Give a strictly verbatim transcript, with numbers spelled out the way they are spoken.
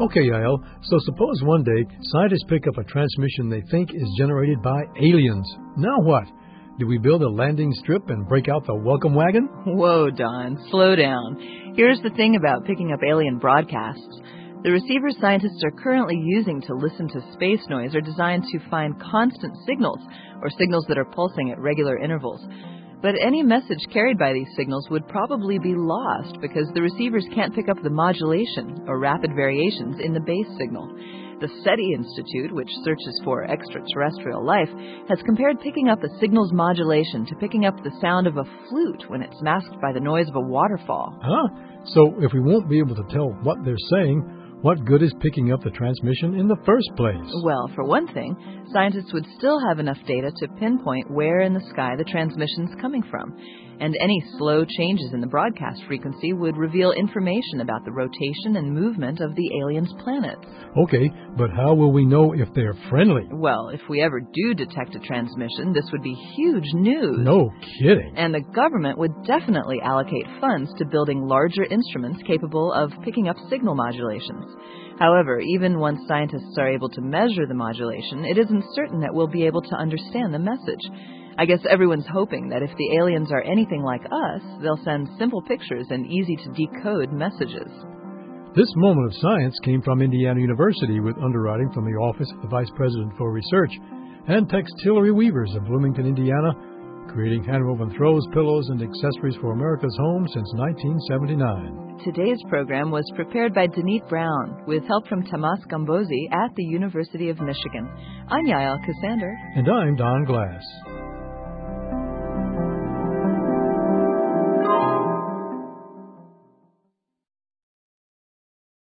Okay, Yael, so suppose one day scientists pick up a transmission they think is generated by aliens. Now what? Do we build a landing strip and break out the welcome wagon? Whoa, Don, slow down. Here's the thing about picking up alien broadcasts. The receivers scientists are currently using to listen to space noise are designed to find constant signals, or signals that are pulsing at regular intervals. But any message carried by these signals would probably be lost because the receivers can't pick up the modulation, or rapid variations, in the base signal. The SETI Institute, which searches for extraterrestrial life, has compared picking up a signal's modulation to picking up the sound of a flute when it's masked by the noise of a waterfall. Huh? So if we won't be able to tell what they're saying, what good is picking up the transmission in the first place? Well, for one thing, scientists would still have enough data to pinpoint where in the sky the transmission's coming from. And any slow changes in the broadcast frequency would reveal information about the rotation and movement of the aliens' planets. Okay, but how will we know if they're friendly? Well, if we ever do detect a transmission, this would be huge news. No kidding. And the government would definitely allocate funds to building larger instruments capable of picking up signal modulations. However, even once scientists are able to measure the modulation, it isn't certain that we'll be able to understand the message. I guess everyone's hoping that if the aliens are anything like us, they'll send simple pictures and easy-to-decode messages. This moment of science came from Indiana University with underwriting from the Office of the Vice President for Research and Textillery Weavers of Bloomington, Indiana, creating hand-woven throws, pillows, and accessories for America's home since nineteen seventy-nine. Today's program was prepared by Denise Brown with help from Tomas Gambosi at the University of Michigan. I'm Yael Cassander. And I'm Don Glass.